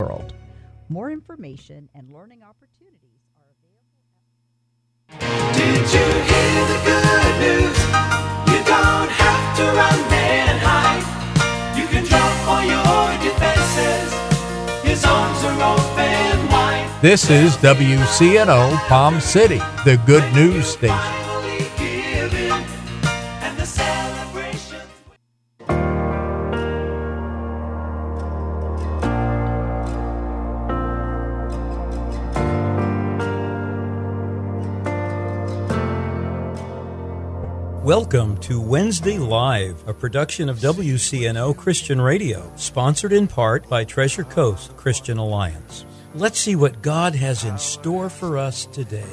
world. More information and learning opportunities are available. Did you hear the good news? You don't have to run and hide. You can drop all your defenses. His arms are open wide. This is WCNO Palm City, the good news station. Welcome to Wednesday Live, a production of WCNO Christian Radio, sponsored in part by Treasure Coast Christian Alliance. Let's see what God has in store for us today.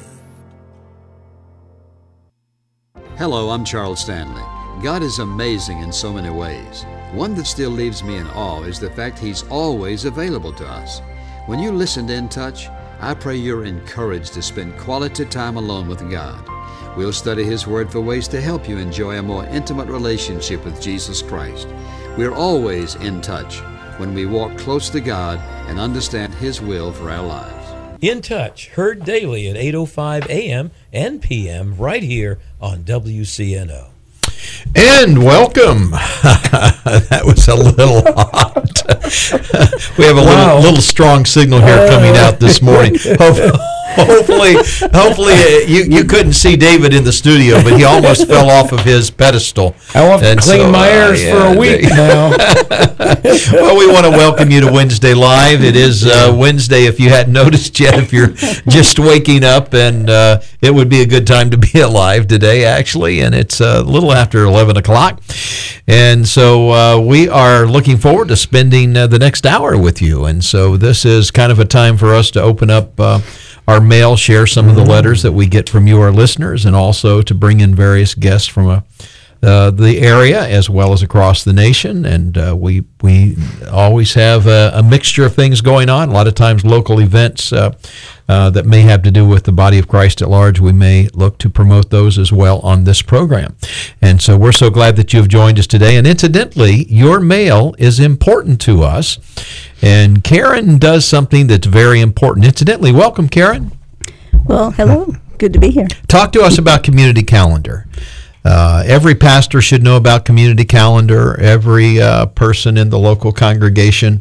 Hello, I'm Charles Stanley. God is amazing in so many ways. One that still leaves me in awe is the fact He's always available to us. When you listen to In Touch, I pray you're encouraged to spend quality time alone with God. We'll study His Word for ways to help you enjoy a more intimate relationship with Jesus Christ. We're always in touch when we walk close to God and understand His will for our lives. In Touch, heard daily at 8:05 a.m. and p.m. right here on WCNO. And welcome. That was a little hot. We have a little strong signal here coming out this morning. Hopefully, you couldn't see David in the studio, but he almost fell off of his pedestal. I'll have to clean my ears for a week now. Well, we want to welcome you to Wednesday Live. It is Wednesday, if you hadn't noticed yet, if you're just waking up, and it would be a good time to be alive today, actually, and it's a little after 11 o'clock. And so we are looking forward to spending the next hour with you. And so this is kind of a time for us to open up our mail, share some of the letters that we get from you, our listeners, and also to bring in various guests from the area as well as across the nation. And we always have a mixture of things going on. A lot of times local events that may have to do with the body of Christ at large. We may look to promote those as well on this program. And so we're so glad that you've joined us today. And incidentally, your mail is important to us. And Karen does something that's very important. Incidentally, welcome, Karen. Well, hello. Good to be here. Talk to us about Community Calendar. Every pastor should know about Community Calendar. Every person in the local congregation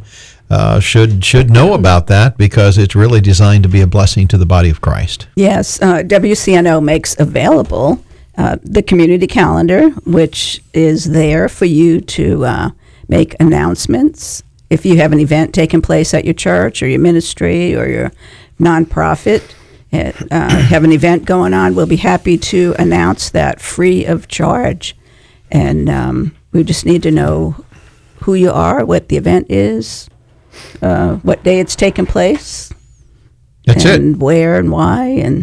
should know about that, because it's really designed to be a blessing to the body of Christ. Yes, WCNO makes available the Community Calendar, which is there for you to make announcements. If you have an event taking place at your church or your ministry or your nonprofit, have an event going on, we'll be happy to announce that free of charge. And we just need to know who you are, what the event is, what day it's taking place. That's and it. Where and why, and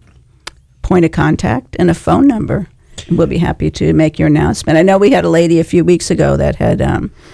point of contact and a phone number. And we'll be happy to make your announcement. I know we had a lady a few weeks ago that had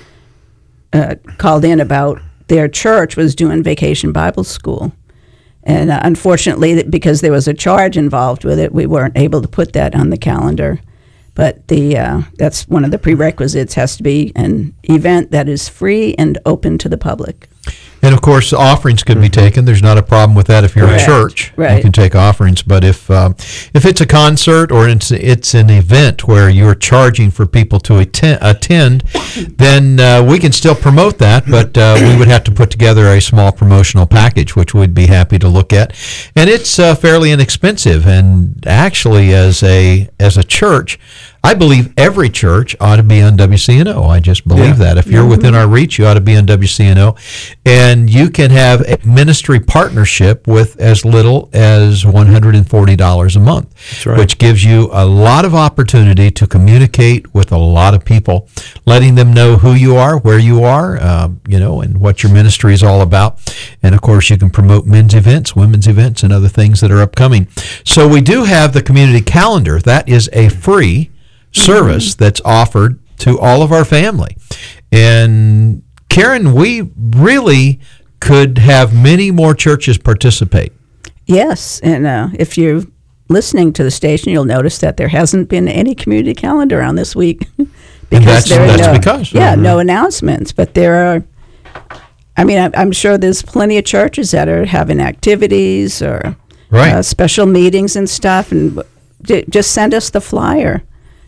called in about their church was doing Vacation Bible School. And unfortunately, because there was a charge involved with it, we weren't able to put that on the calendar. But that's one of the prerequisites, has to be an event that is free and open to the public. And of course, offerings can be taken. There's not a problem with that if you're Correct. a church. Right. You can take offerings. But if it's a concert or it's an event where you're charging for people to attend, then we can still promote that. But we would have to put together a small promotional package, which we'd be happy to look at. And it's fairly inexpensive. And actually, as a church, I believe every church ought to be on WCNO. I just believe that. If you're within our reach, you ought to be on WCNO. And you can have a ministry partnership with as little as $140 a month, That's right. which gives you a lot of opportunity to communicate with a lot of people, letting them know who you are, where you are, and what your ministry is all about. And, of course, you can promote men's events, women's events, and other things that are upcoming. So we do have the Community Calendar. That is a free service that's offered to all of our family. And Karen, we really could have many more churches participate. Yes, and if you're listening to the station, you'll notice that there hasn't been any community calendar on this week. Because no announcements. But there are I mean, I'm sure there's plenty of churches that are having activities or Right. special meetings and stuff, and just send us the flyer,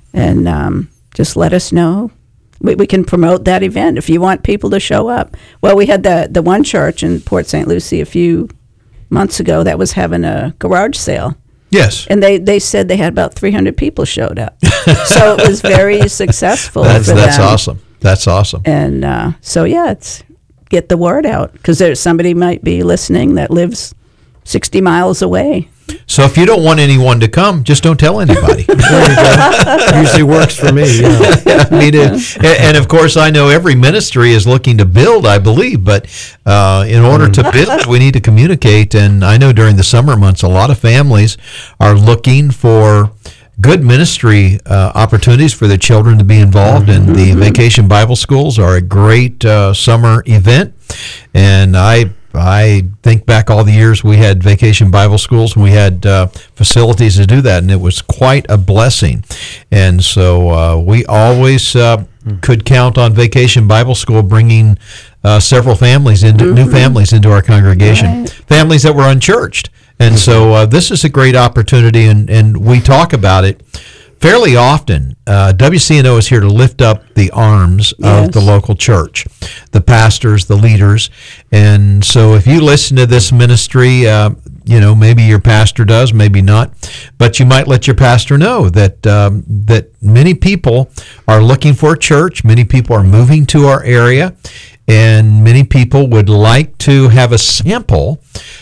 and just let us know. We can promote that event if you want people to show up. Well, we had the one church in Port St. Lucie a few months ago that was having a garage sale. Yes. And they said they had about 300 people showed up. So it was very successful. That's for them. awesome. That's awesome. And so, yeah, it's get the word out, because there's somebody might be listening that lives 60 miles away. So if you don't want anyone to come, just don't tell anybody. There you go. Usually works for me. Yeah. Me too. And of course, I know every ministry is looking to build, I believe, but in order to build, we need to communicate. And I know during the summer months, a lot of families are looking for good ministry opportunities for their children to be involved in. The Vacation Bible Schools are a great summer event, and I think back all the years we had Vacation Bible Schools, and we had facilities to do that, and it was quite a blessing. And so we always could count on Vacation Bible School bringing several families into new families into our congregation, families that were unchurched. And so this is a great opportunity, and we talk about it fairly often. WCNO is here to lift up the arms of the local church, the pastors, the leaders. And so if you listen to this ministry, maybe your pastor does, maybe not, but you might let your pastor know that that many people are looking for a church, many people are moving to our area, and many people would like to have a sample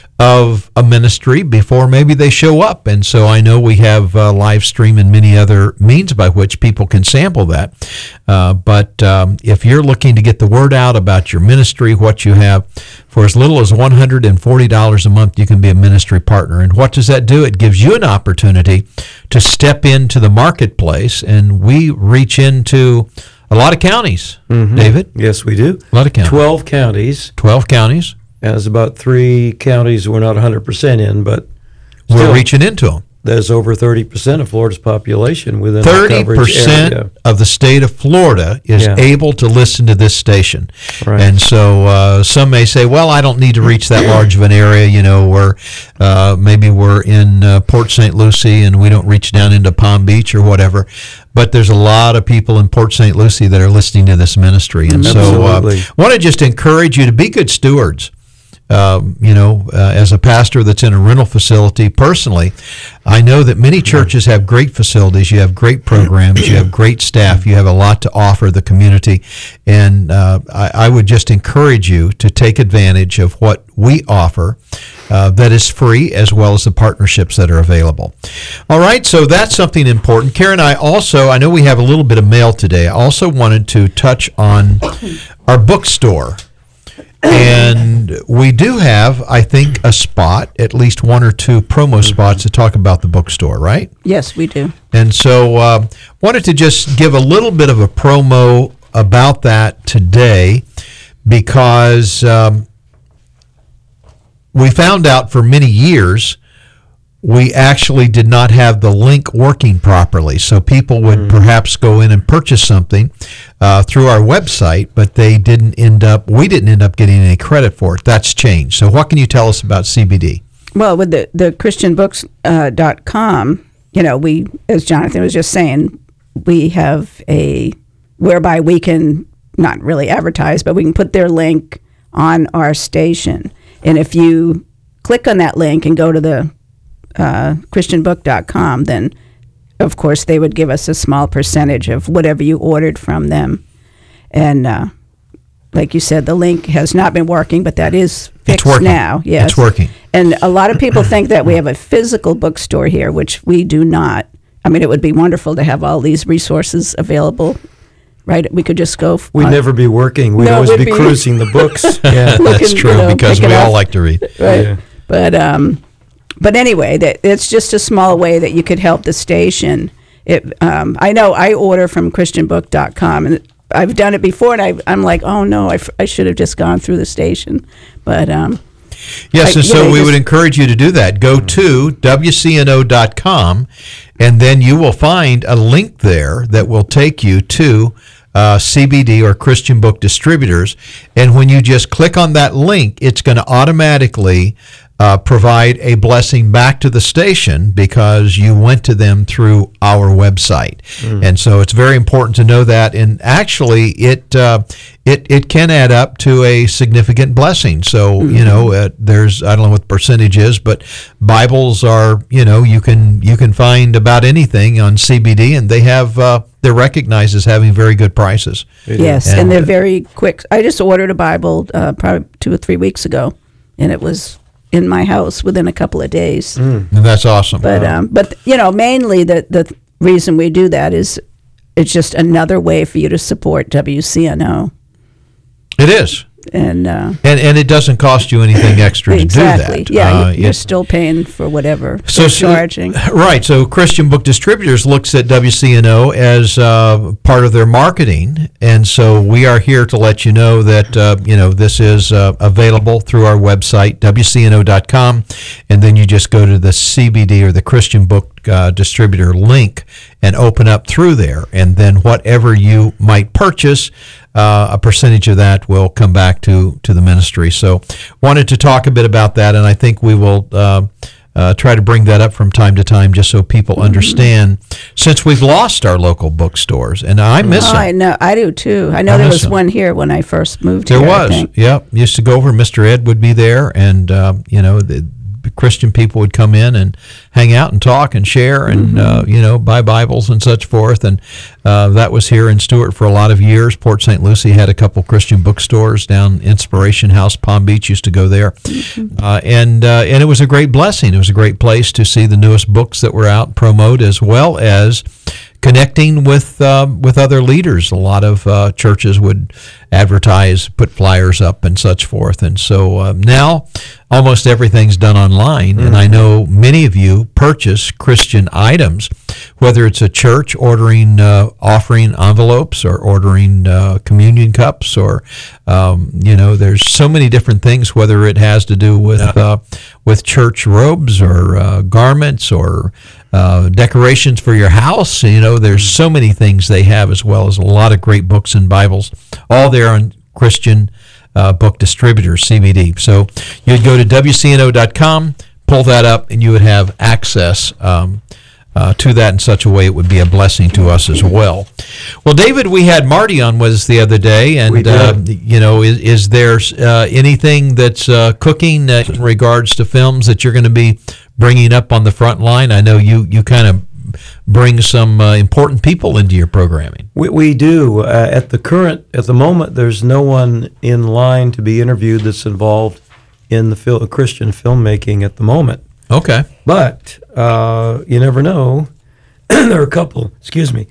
of a ministry before maybe they show up. And so I know we have live stream and many other means by which people can sample that. But if you're looking to get the word out about your ministry, what you have, for as little as $140 a month, you can be a ministry partner. And what does that do? It gives you an opportunity to step into the marketplace, and we reach into a lot of counties, David. Yes, we do. A lot of counties. 12 counties. 12 counties. There's about 3 counties we're not 100% in, but We're still, reaching into them. there's over 30% of Florida's population within our coverage 30% area. of the state of Florida is Yeah. able to listen to this station. Right. And so some may say, well, I don't need to reach that large of an area, where maybe we're in Port St. Lucie and we don't reach down into Palm Beach or whatever. But there's a lot of people in Port St. Lucie that are listening to this ministry. And Absolutely. so I want to just encourage you to be good stewards. As a pastor that's in a rental facility, personally, I know that many churches have great facilities. You have great programs. You have great staff. You have a lot to offer the community. And I would just encourage you to take advantage of what we offer that is free, as well as the partnerships that are available. All right, so that's something important. Karen, I know we have a little bit of mail today. I also wanted to touch on our bookstore. And we do have, I think, a spot, at least 1 or 2 promo spots to talk about the bookstore, right? Yes, we do. And so wanted to just give a little bit of a promo about that today, because we found out for many years we actually did not have the link working properly. So people would perhaps go in and purchase something through our website, but we didn't end up getting any credit for it. That's changed. So what can you tell us about CBD? Well, with the christianbooks.com, we, as Jonathan was just saying, we have whereby we can not really advertise, but we can put their link on our station. And if you click on that link and go to the christianbook.com, then of course they would give us a small percentage of whatever you ordered from them. And like you said, the link has not been working, but that is fixed now. Yes, It's working. And a lot of people think that we have a physical bookstore here, which we do not. I mean, it would be wonderful to have all these resources available, right? We could just go. We'd never be working. We'd always be cruising the books. Yeah, that's true, because we all like to read. Right. Yeah. But anyway, it's just a small way that you could help the station. I know I order from christianbook.com, and I've done it before, and I'm like, oh no, I should have just gone through the station. But yes, and so we would encourage you to do that. Go to WCNO.com, and then you will find a link there that will take you to CBD or Christian Book Distributors. And when you just click on that link, it's going to automatically provide a blessing back to the station because you went to them through our website. And so it's very important to know that. And actually, it can add up to a significant blessing. So, there's, I don't know what the percentage is, but Bibles are, you can find about anything on CBD, and they have, they're recognized as having very good prices. Yes, and they're very quick. I just ordered a Bible probably 2 or 3 weeks ago, and it was in my house within a couple of days. And that's awesome. But mainly the reason we do that is it's just another way for you to support WCNO. It is. And it doesn't cost you anything extra to do that. Yeah, you're still paying for whatever they're charging. Right. So Christian Book Distributors looks at WCNO as part of their marketing, and so we are here to let you know that this is available through our website, WCNO.com, and then you just go to the CBD or the Christian Book Distributor link and open up through there, and then whatever you might purchase, a percentage of that will come back to the ministry. So wanted to talk a bit about that, and I think we will try to bring that up from time to time just so people understand, since we've lost our local bookstores, and I miss them. I know, I do too. I know there was one here when I first moved here. There was, yep. Used to go over, Mr. Ed would be there, and the Christian people would come in and hang out and talk and share and buy Bibles and such forth, and that was here in Stuart for a lot of years. Port St. Lucie had a couple Christian bookstores down Inspiration House, Palm Beach, used to go there, and it was a great blessing. It was a great place to see the newest books that were out, promote, as well as connecting with other leaders. A lot of churches would advertise, put flyers up and such forth. And so now almost everything's done online. And I know many of you purchase Christian items, whether it's a church ordering offering envelopes or ordering communion cups, or there's so many different things, whether it has to do with church robes or garments or decorations for your house. There's so many things they have, as well as a lot of great books and Bibles, all there on Christian Book Distributors, CBD. So you'd go to WCNO.com, pull that up, and you would have access to that in such a way it would be a blessing to us as well. Well, David, we had Marty on with us the other day, and is there anything that's cooking in regards to films that you're going to be bringing up on the front line? I know you kind of bring some important people into your programming. We do. At the moment, there's no one in line to be interviewed that's involved in the Christian filmmaking at the moment. Okay. But you never know. There are a couple. Excuse me.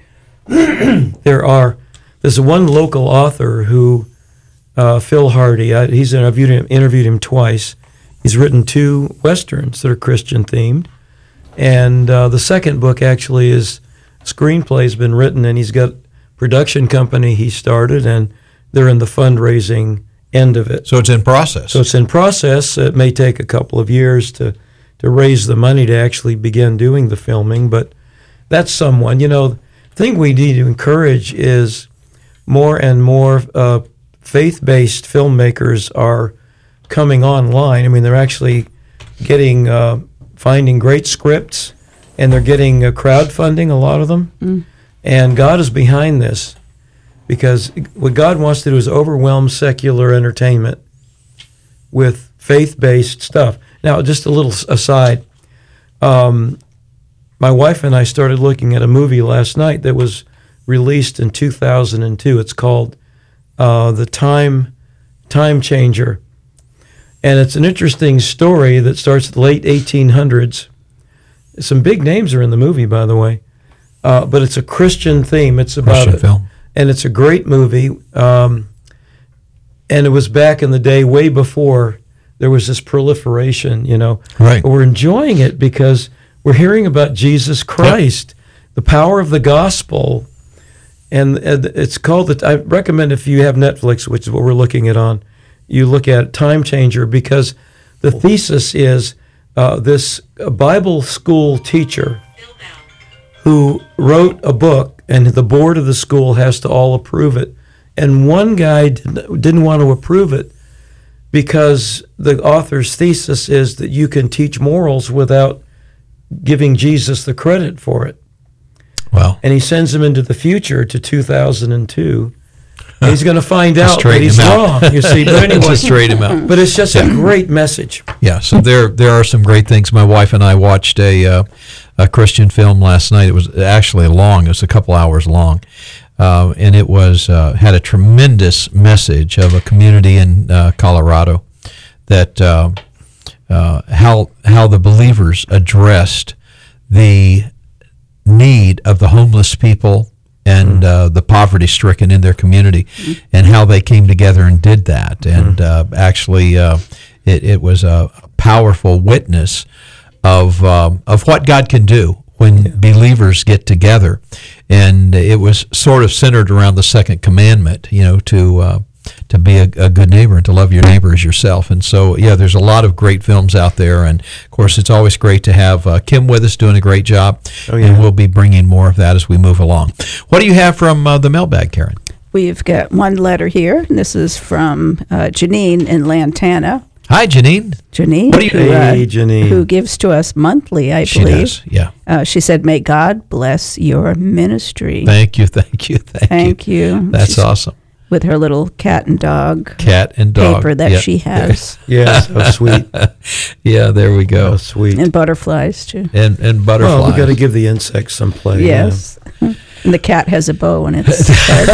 There's one local author who, Phil Hardy. I've interviewed him twice. He's written 2 westerns that are Christian themed, and the second book actually is screenplay's been written, and he's got a production company he started, and they're in the fundraising end of it. So it's in process. It may take a couple of years to raise the money to actually begin doing the filming, but that's someone. The thing we need to encourage is more and more faith-based filmmakers are coming online. I mean, they're actually finding great scripts, and they're getting crowdfunding, a lot of them. And God is behind this, because what God wants to do is overwhelm secular entertainment with faith-based stuff. Now, just a little aside, my wife and I started looking at a movie last night that was released in 2002. It's called The Time Changer. And it's an interesting story that starts at the late 1800s. Some big names are in the movie, by the way. But it's a Christian theme. It's about Christian film. And it's a great movie. And it was back in the day, way before there was this proliferation, Right. But we're enjoying it because we're hearing about Jesus Christ, the power of the gospel. And it's called, I recommend, if you have Netflix, which is what we're looking at on, you look at Time Changer, because the thesis is this Bible school teacher who wrote a book, and the board of the school has to all approve it. And one guy didn't want to approve it because the author's thesis is that you can teach morals without giving Jesus the credit for it. Well, And he sends him into the future to 2002. And he's going to find out that straighten he's him out. wrong, you see. But anyway, Just straight him out. but it's just a great message. Yeah, so there are some great things. My wife and I watched a Christian film last night. It was actually long. It was a couple hours long, and it was had a tremendous message of a community in Colorado that how the believers addressed the need of the homeless people and the poverty-stricken in their community, and how they came together and did that. And actually, it was a powerful witness of what God can do when believers get together. And it was sort of centered around the second commandment, to be a good neighbor and to love your neighbor as yourself. And so, yeah, there's a lot of great films out there. And, of course, it's always great to have Kim with us doing a great job. And we'll be bringing more of that as we move along. What do you have from the mailbag, Karen? We've got one letter here, and this is from Janine in Lantana. Hi, Janine. Janine, What do you- Hey, Janine. who gives to us monthly, I She believe. does, yeah. She said, "May God bless your ministry." Thank you. Thank you. That's She's awesome. with her little cat and dog Cat and dog. paper that Yeah. she has, Yes, how sweet. Yeah, there we go. How sweet. and butterflies too. And butterflies. Well, we got to give the insects some play. Yes, and the cat has a bow in its head.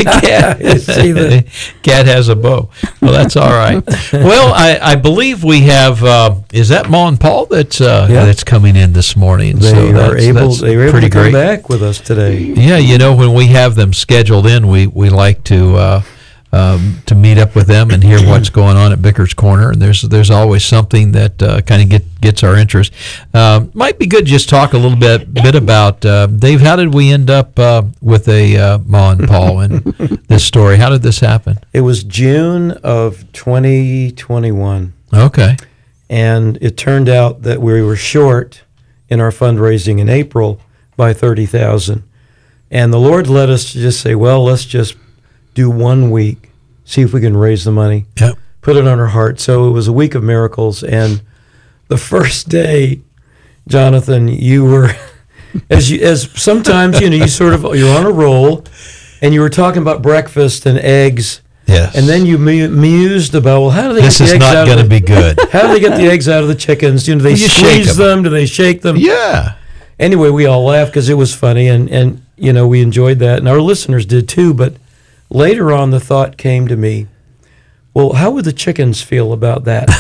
Cat has a bow. Well, that's all right. Well, I believe we have. Is that Ma and Paul that's coming in this morning? They So are able. that's They were able pretty to come great. back with us today. Yeah, when we have them scheduled in, we like to meet up with them and hear what's going on at Bicker's Corner. And there's always something that kind of gets our interest. Might be good to just talk a little bit about Dave. How did we end up with a Ma and Paul and this story? How did this happen? It was June of 2021, Okay. and it turned out that we were short in our fundraising in April by $30,000, and the Lord led us to just say, "Well, let's just do 1 week, see if we can raise the money." Yep. Put it on our heart. So it was a week of miracles, and the first day, Jonathan, you were as sometimes you're on a roll, and you were talking about breakfast and eggs. Yes. And then you mused about, well, how do they This get is the eggs not out going to of the, be good. how do they get the eggs out of the chickens? Do they You shake squeeze them? Do they shake them? Yeah. Anyway, we all laughed because it was funny, and we enjoyed that, and our listeners did too. But later on, the thought came to me, well, how would the chickens feel about that?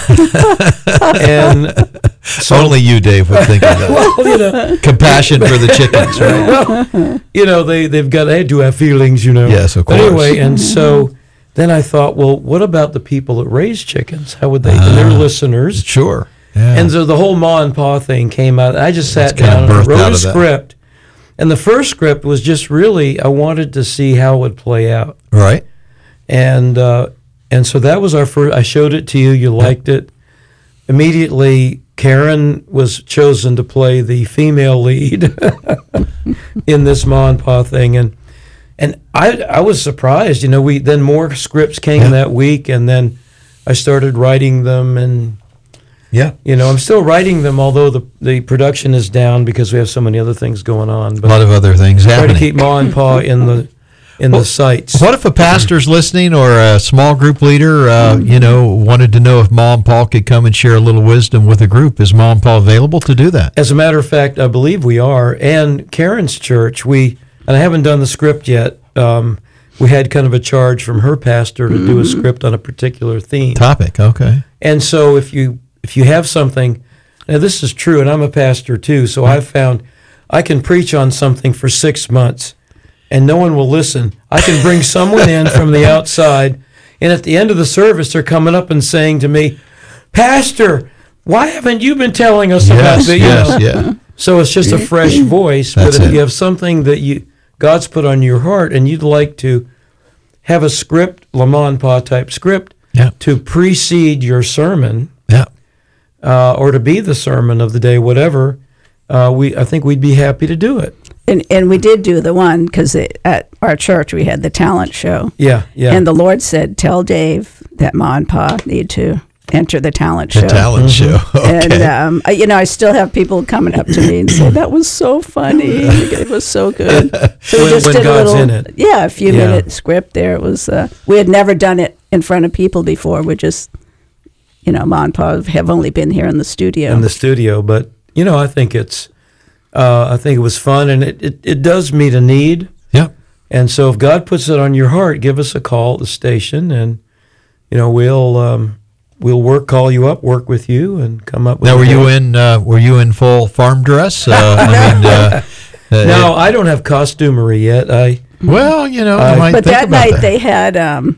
And so, Only you, Dave, would think of that. well, Compassion for the chickens, right? they do have feelings, Yes, of But course. anyway, and so then I thought, well, what about the people that raise chickens? How would they? And their listeners. Sure. Yeah. And so the whole Ma and Pa thing came out. I just sat That's kind down of and I birthed out wrote a of that. script. And the first script was just really, I wanted to see how it would play out. Right. And so that was our first. I showed it to you. You liked it. Immediately, Karen was chosen to play the female lead in this Ma and Pa thing, and I was surprised. Then more scripts came that week, and then I started writing them, and Yeah. I'm still writing them, although the production is down because we have so many other things going on. A But lot of other things try happening. to keep Ma and Pa in the sights. What if a pastor's listening or a small group leader, wanted to know if Ma and Paul could come and share a little wisdom with a group? Is Ma and Paul available to do that? As a matter of fact, I believe we are. And Karen's church, and I haven't done the script yet. We had kind of a charge from her pastor to do a script on a particular theme. Topic, okay. And so if you have something, now this is true, and I'm a pastor too, so I've found I can preach on something for 6 months and no one will listen. I can bring someone in from the outside, and at the end of the service, they're coming up and saying to me, "Pastor, why haven't you been telling us about that?" Yeah. So it's just a fresh voice. That's But if it. you have something that God's put on your heart and you'd like to have a script, Lamont Pa type script, Yeah. to precede your sermon, Yeah. or to be the sermon of the day, whatever, I think we'd be happy to do it. And we did do the one because at our church we had the talent show. Yeah. And the Lord said, "Tell Dave that Ma and Pa need to enter the talent show." The talent show. Okay. And I still have people coming up to me and say that was so funny. It was so good. So we just When did God's a little, in it. a few minute script there. It was we had never done it in front of people before. We're just, Ma and Pa have only been here in the studio. But I think I think it was fun, and it does meet a need. Yep. And so if God puts it on your heart, give us a call at the station, and we'll call you up, work with you, and come up with. Now, were you in full farm dress? No, I don't have costumery yet. I might but think that about night that. they had,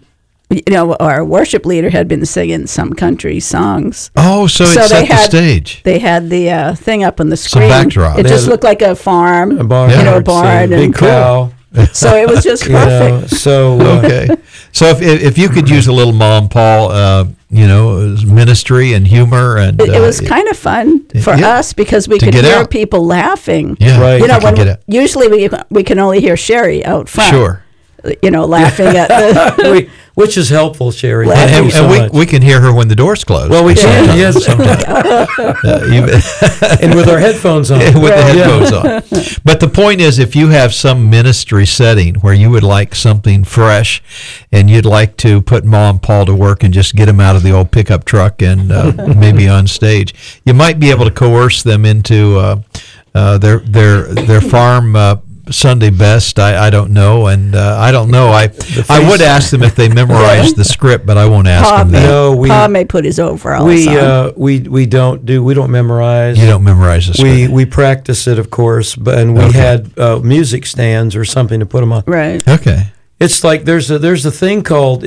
our worship leader had been singing some country songs. Oh, so it set the stage. They had the thing up on the Some screen. backdrop. It They just had looked like a farm, a barn, a barn, big and cow. so it was just perfect. Okay. So if you could use a little Mom Paul, ministry and humor, and It was kind of fun for us because we could get hear out. people laughing. Yeah, Right. Usually we can only hear Sherry out front. Sure. Laughing at the. Which is helpful, Sherry. Well, Thank you And so much. we can hear her when the doors close. Well, we can, yes. Sometimes. And with our headphones on. With the Right. headphones on. But the point is, if you have some ministry setting where you would like something fresh and you'd like to put Ma and Paul to work and just get them out of the old pickup truck and maybe on stage, you might be able to coerce them into their farm Sunday best. I don't know, and I don't know. I would ask them if they memorized the script, but I won't ask them that. No, Pa may put his overalls on. we don't memorize. You don't memorize the script. We practice it, of course, and we had music stands or something to put them on. Right. Okay. It's like there's a thing called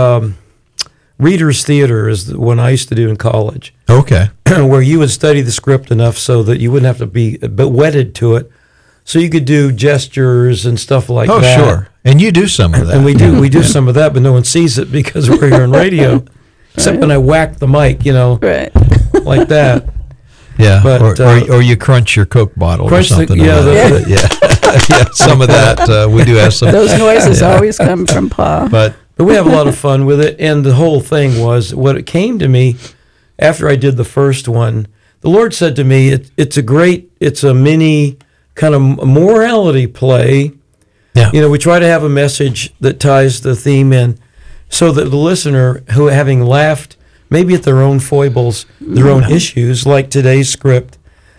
Reader's Theater is the one I used to do in college, Okay. where you would study the script enough so that you wouldn't have to be wedded to it, so you could do gestures and stuff like Oh, that. sure. And you do some of that. And we do some of that, but no one sees it because we're here on radio. Except when I whack the mic, Right. like that. Yeah. But, or you crunch your Coke bottle or crunch the- something. yeah, yeah. Some of that. We do have some. Those noises always come from Pa. But But we have a lot of fun with it. And the whole thing was, what it came to me after I did the first one, the Lord said to me, it's a mini kind of morality play. yeah. We try to have a message that ties the theme in so that the listener, who having laughed maybe at their own foibles, their own issues, like today's script,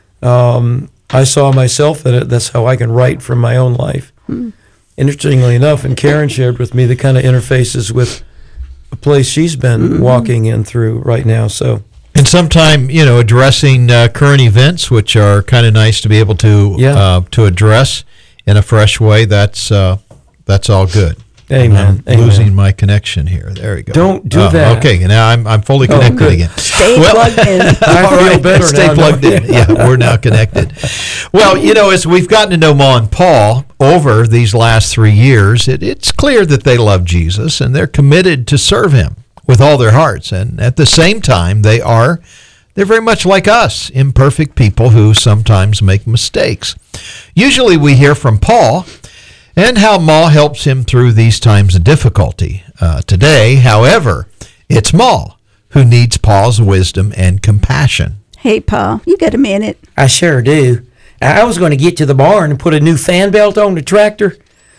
I saw myself in it. That's how I can write from my own life. Interestingly enough, and Karen shared with me the kind of interfaces with a place she's been walking in through right now. So, And sometime, addressing current events, which are kind of nice to be able to to address in a fresh way. That's all good. amen. I'm losing my connection here. There we go. Don't do that. Okay, now I'm fully connected good. again. Stay plugged in. I All feel right, better stay now. plugged in. Yeah, we're now connected. Well, as we've gotten to know Ma and Paul over these last 3 years, it's clear that they love Jesus and they're committed to serve him with all their hearts. And at the same time, they're very much like us, imperfect people who sometimes make mistakes. Usually we hear from Paul and how Ma helps him through these times of difficulty. Today, however, it's Ma who needs Paul's wisdom and compassion. Hey, Pa, you got a minute? I sure do. I was going to get to the barn and put a new fan belt on the tractor.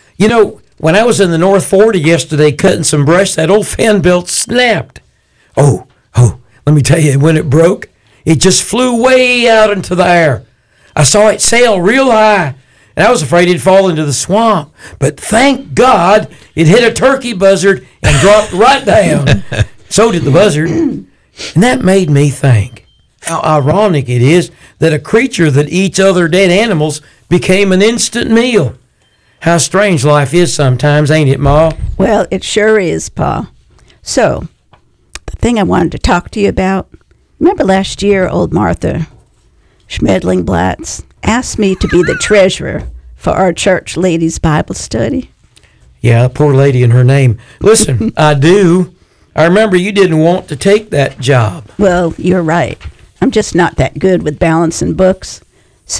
When I was in the North 40 yesterday cutting some brush, that old fan belt snapped. Oh, let me tell you, when it broke, it just flew way out into the air. I saw it sail real high, and I was afraid it'd fall into the swamp. But thank God it hit a turkey buzzard and dropped right down. So did the buzzard. And that made me think how ironic it is that a creature that eats other dead animals became an instant meal. How strange life is sometimes, ain't it, Ma? Well, it sure is, Pa. So, the thing I wanted to talk to you about, remember last year old Martha Schmedling-Blatz asked me to be the treasurer for our church ladies' Bible study? Yeah, poor lady and her name. Listen, I do. I remember you didn't want to take that job. Well, you're right. I'm just not that good with balancing books. So,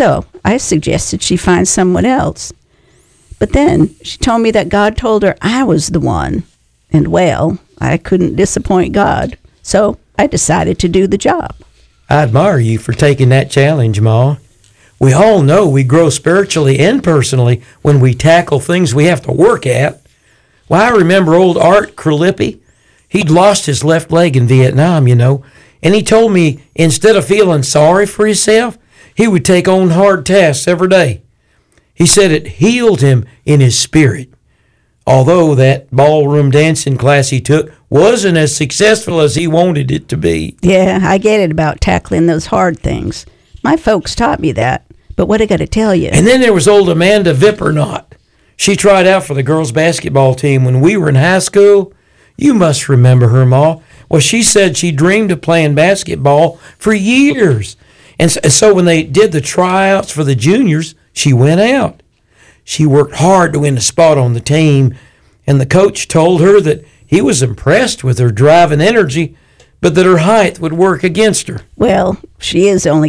I suggested she find someone else. But then she told me that God told her I was the one. And well, I couldn't disappoint God. So I decided to do the job. I admire you for taking that challenge, Ma. We all know we grow spiritually and personally when we tackle things we have to work at. Well, I remember old Art Kralippi. He'd lost his left leg in Vietnam, and he told me instead of feeling sorry for himself, he would take on hard tasks every day. He said it healed him in his spirit. Although that ballroom dancing class he took wasn't as successful as he wanted it to be. Yeah, I get it about tackling those hard things. My folks taught me that. But what I got to tell you? And then there was old Amanda Vippernot. She tried out for the girls' basketball team when we were in high school. You must remember her, Ma. Well, she said she dreamed of playing basketball for years. And so when they did the tryouts for the juniors, she went out. She worked hard to win a spot on the team, and the coach told her that he was impressed with her drive and energy, but that her height would work against her. Well, she is only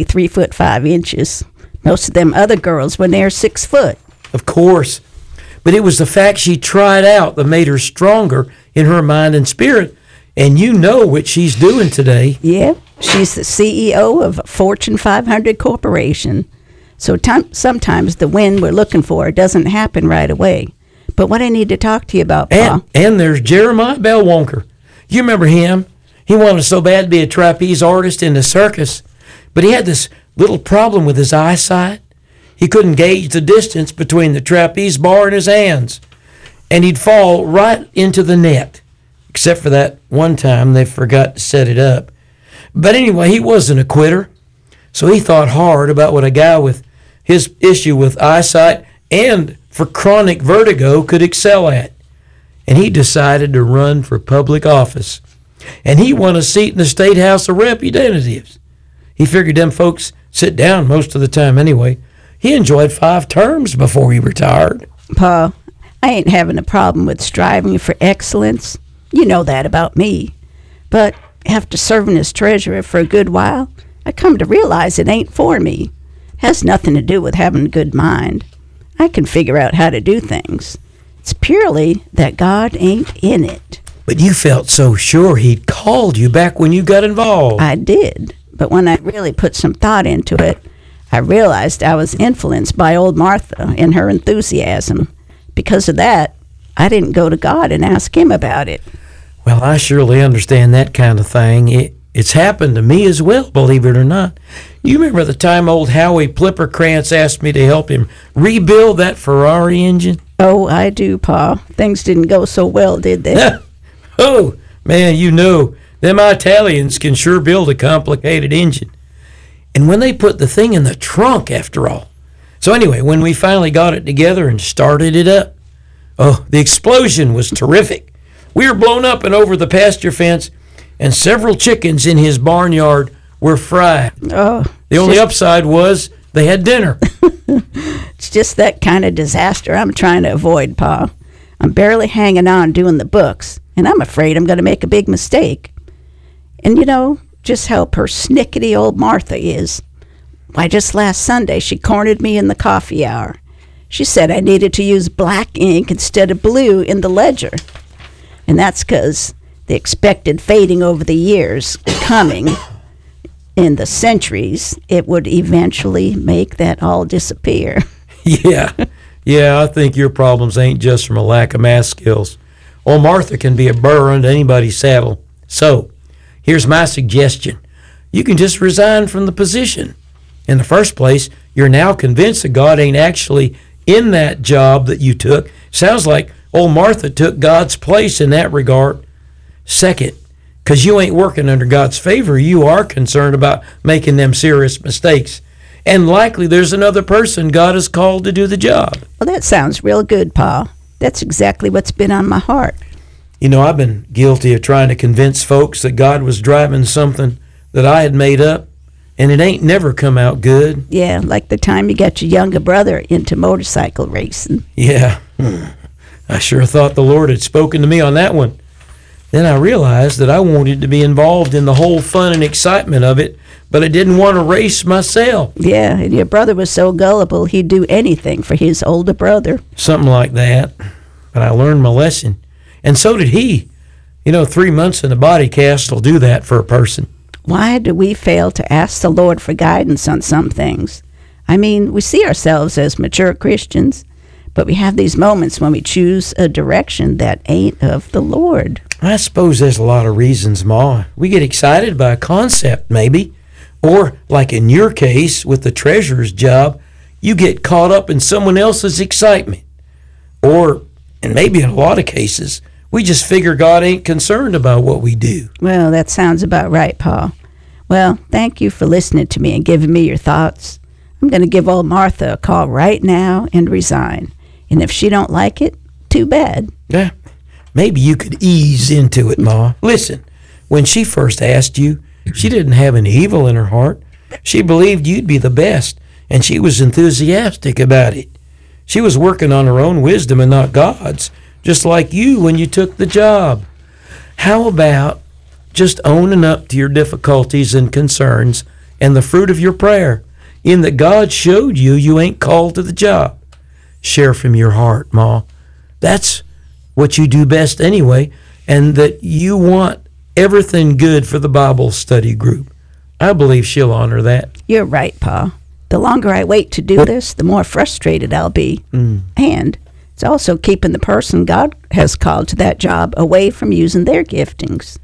3'5". Most of them other girls were near 6 foot. Of course. But it was the fact she tried out that made her stronger in her mind and spirit. And you know what she's doing today. Yeah, she's the CEO of a Fortune 500 corporation. So sometimes the win we're looking for doesn't happen right away. But what I need to talk to you about, Pa. And there's Jeremiah Bellwonker. You remember him? He wanted so bad to be a trapeze artist in the circus. But he had this little problem with his eyesight. He couldn't gauge the distance between the trapeze bar and his hands. And he'd fall right into the net. Except for that one time they forgot to set it up. But anyway, he wasn't a quitter. So he thought hard about what a guy with his issue with eyesight and for chronic vertigo could excel at. And he decided to run for public office. And he won a seat in the State House of Representatives. He figured them folks sit down most of the time anyway. He enjoyed 5 terms before he retired. Pa, I ain't having a problem with striving for excellence. You know that about me. But after serving as treasurer for a good while, I come to realize it ain't for me. Has nothing to do with having a good mind. I can figure out how to do things. It's purely that God ain't in it. But you felt so sure he'd called you back when you got involved. I did. But when I really put some thought into it, I realized I was influenced by old Martha and her enthusiasm. Because of that, I didn't go to God and ask him about it. Well, I surely understand that kind of thing. It's happened to me as well, believe it or not. You remember the time old Howie Plipperkrantz asked me to help him rebuild that Ferrari engine? Oh, I do, Pa. Things didn't go so well, did they? Oh, man, you know, them Italians can sure build a complicated engine. And when they put the thing in the trunk, after all. So anyway, when we finally got it together and started it up, oh, the explosion was terrific. We were blown up and over the pasture fence, and several chickens in his barnyard were fried. Oh, the only upside was they had dinner. It's just that kind of disaster I'm trying to avoid, Pa. I'm barely hanging on doing the books, and I'm afraid I'm going to make a big mistake. And you know just how persnickety old Martha is. Why, just last Sunday she cornered me in the coffee hour. She said I needed to use black ink instead of blue in the ledger. And that's because the expected fading over the years coming in the centuries, it would eventually make that all disappear. Yeah, I think your problems ain't just from a lack of math skills. Old Martha can be a burr under anybody's saddle. So, here's my suggestion. You can just resign from the position. In the first place, you're now convinced that God ain't actually in that job that you took. Sounds like old Martha took God's place in that regard. Second, because you ain't working under God's favor, you are concerned about making them serious mistakes. And likely there's another person God has called to do the job. Well, that sounds real good, Pa. That's exactly what's been on my heart. You know, I've been guilty of trying to convince folks that God was driving something that I had made up, and it ain't never come out good. Yeah, like the time you got your younger brother into motorcycle racing. Yeah, I sure thought the Lord had spoken to me on that one. Then I realized that I wanted to be involved in the whole fun and excitement of it, but I didn't want to race myself. Yeah, and your brother was so gullible he'd do anything for his older brother. Something like that. But I learned my lesson. And so did he. 3 months in a body cast will do that for a person. Why do we fail to ask the Lord for guidance on some things? I mean, we see ourselves as mature Christians, but we have these moments when we choose a direction that ain't of the Lord. I suppose there's a lot of reasons, Ma. We get excited by a concept, maybe. Or, like in your case with the treasurer's job, you get caught up in someone else's excitement. Or, and maybe in a lot of cases, we just figure God ain't concerned about what we do. Well, that sounds about right, Paul. Well, thank you for listening to me and giving me your thoughts. I'm going to give old Martha a call right now and resign. And if she don't like it, too bad. Yeah, maybe you could ease into it, Ma. Listen, when she first asked you, she didn't have any evil in her heart. She believed you'd be the best, and she was enthusiastic about it. She was working on her own wisdom and not God's, just like you when you took the job. How about just owning up to your difficulties and concerns and the fruit of your prayer, in that God showed you ain't called to the job? Share from your heart, Ma. That's what you do best anyway, and that you want everything good for the Bible study group. I believe she'll honor that. You're right, Pa. The longer I wait to do this, the more frustrated I'll be. And it's also keeping the person God has called to that job away from using their giftings.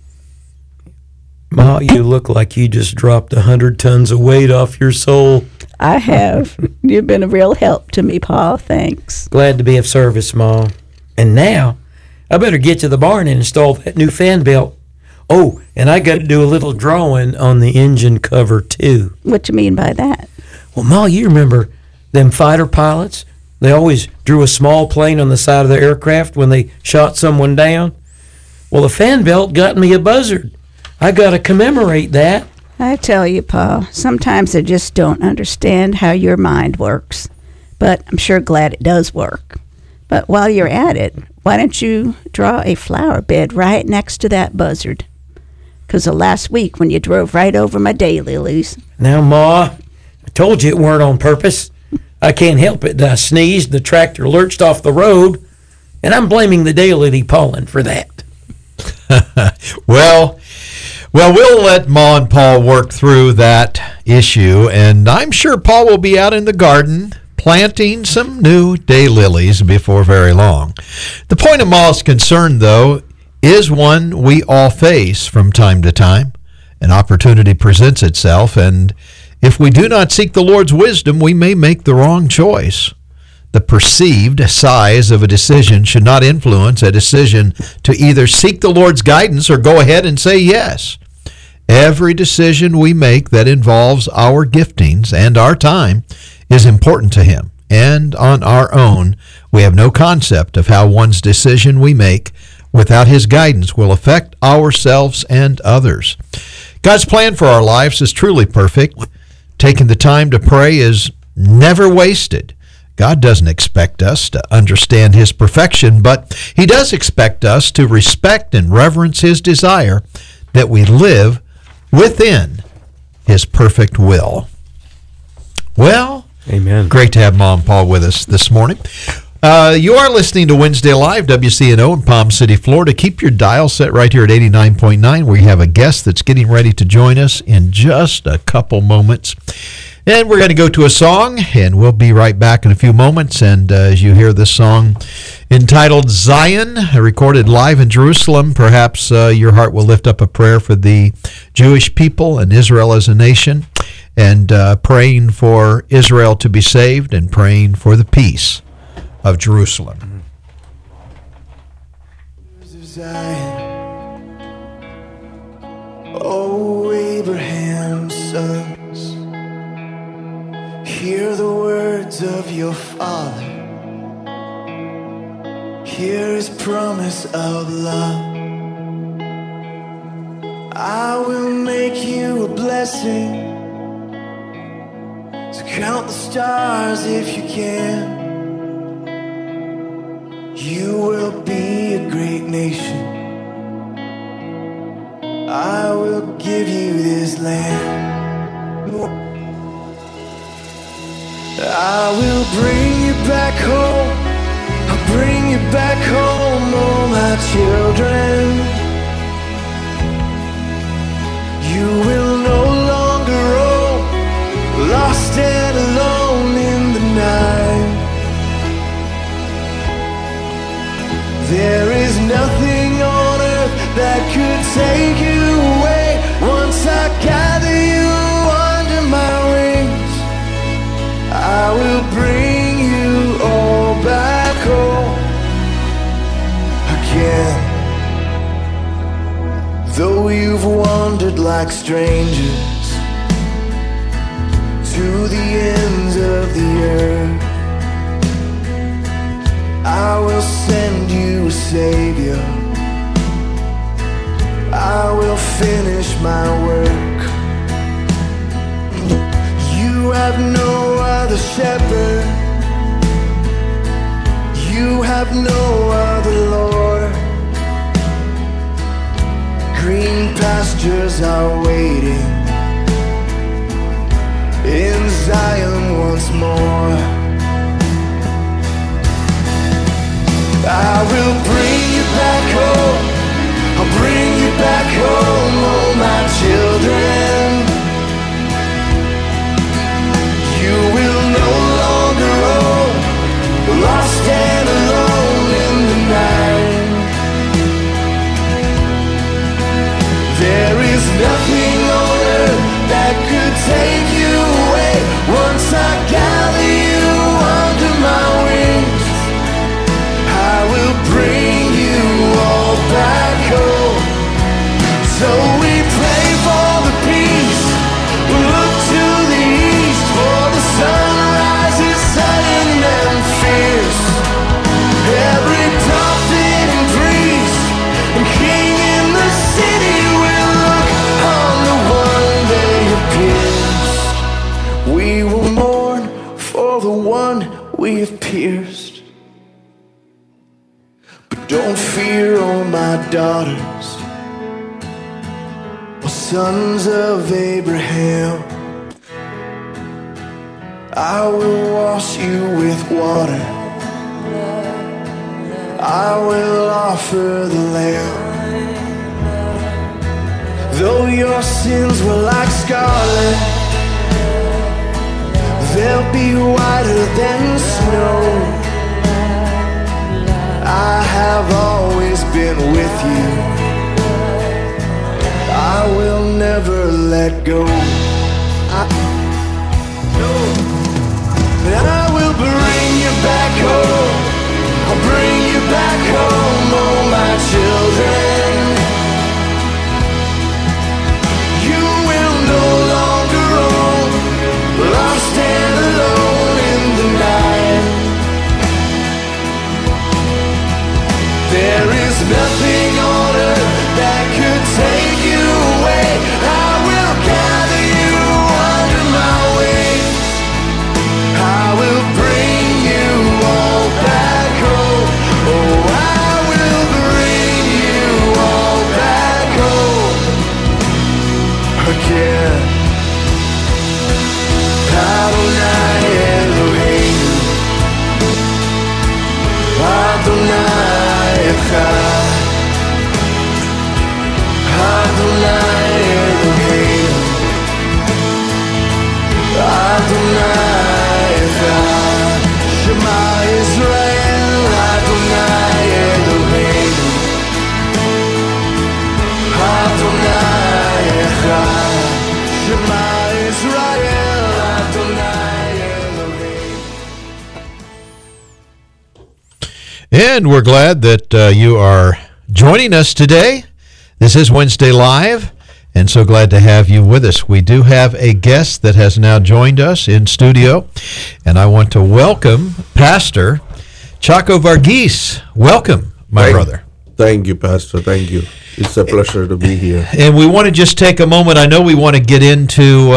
Ma, you look like you just dropped 100 tons of weight off your soul. I have. You've been a real help to me, Pa. Thanks. Glad to be of service, Ma. And now, I better get to the barn and install that new fan belt. Oh, and I got to do a little drawing on the engine cover, too. What you mean by that? Well, Ma, you remember them fighter pilots? They always drew a small plane on the side of their aircraft when they shot someone down. Well, the fan belt got me a buzzard. I got to commemorate that. I tell you, Pa, sometimes I just don't understand how your mind works. But I'm sure glad it does work. But while you're at it, why don't you draw a flower bed right next to that buzzard? 'Cause of last week when you drove right over my daylilies. Now, Ma, I told you it weren't on purpose. I can't help it that I sneezed, the tractor lurched off the road, and I'm blaming the daylily pollen for that. Well, we'll let Ma and Paul work through that issue, and I'm sure Paul will be out in the garden planting some new daylilies before very long. The point of Ma's concern, though, is one we all face from time to time. An opportunity presents itself, and if we do not seek the Lord's wisdom, we may make the wrong choice. The perceived size of a decision should not influence a decision to either seek the Lord's guidance or go ahead and say yes. Every decision we make that involves our giftings and our time is important to Him, and on our own, we have no concept of how one's decision we make without His guidance will affect ourselves and others. God's plan for our lives is truly perfect. Taking the time to pray is never wasted. God doesn't expect us to understand His perfection, but He does expect us to respect and reverence His desire that we live within His perfect will. Well, Amen. Great to have Mom and Paul with us this morning. You are listening to Wednesday Live, WCNO in Palm City, Florida. Keep your dial set right here at 89.9. We have a guest that's getting ready to join us in just a couple moments. And we're going to go to a song, and we'll be right back in a few moments. And as you hear this song entitled Zion, recorded live in Jerusalem, perhaps your heart will lift up a prayer for the Jewish people and Israel as a nation, and praying for Israel to be saved and praying for the peace of Jerusalem. Oh, Abraham's sons, hear the words of your father. Hear his promise of love. I will make you a blessing, so count the stars if you can. You will be a great nation. I will give you this land. I will bring you back home. I'll bring you back home, oh my children. You will no longer roam, lost and alone in the night. There is nothing on earth that could take you away. Once I gather you under my wings, I will bring you all back home again. Though you've wandered like strangers to the ends of the earth, I will send you a Savior. I will finish my work. You have no other shepherd. You have no other Lord. Green pastures are waiting in Zion once more. I will bring you back home. I'll bring you back home, oh my children. You will no longer roam, lost and alone in the night. There is nothing on earth that could take you away. Once I gather you under my wings, I will bring you all back home. So we pray for the peace, we look to the east, for the sunrise is sudden and fierce. Every prophet and priest and king in the city will look on the one they have pierced. We will mourn for the one we have pierced. Don't fear, oh my daughters, oh sons of Abraham. I will wash you with water. I will offer the Lamb. Though your sins were like scarlet, they'll be whiter than snow. I have always been with you. I will never let go. I will bring you back home. I'll bring you back home, oh my children. You will no longer roam, lost and alone in the night. There is nothing on earth that could take you away. I will gather you under my wings. I will bring you all back home. Oh, I will bring you all back home again. Adonai Elohim, Adonai Echad, Adonai Elohim, Adonai Echad. Shema Israel, Adonai Elohim, Adonai Echad. Shema Israel, Adonai Elohim. And we're glad that you are joining us today. This is Wednesday Live, and so glad to have you with us. We do have a guest that has now joined us in studio, and I want to welcome Pastor Chaco Varghese. Welcome, my brother. Thank you, Pastor. Thank you. It's a pleasure to be here. And we want to just take a moment. I know we want to get into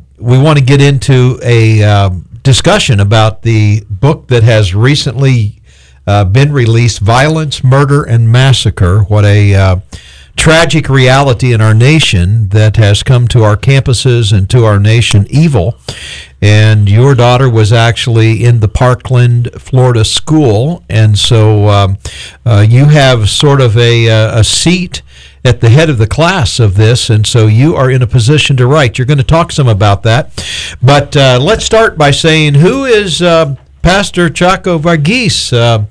a discussion about the book that has recently been released, Violence, Murder, and Massacre. What a tragic reality in our nation that has come to our campuses and to our nation, evil. And your daughter was actually in the Parkland, Florida school, and so you have sort of a seat at the head of the class of this, and so you are in a position to write. You're going to talk some about that. But let's start by saying, who is Pastor Chaco Varghese?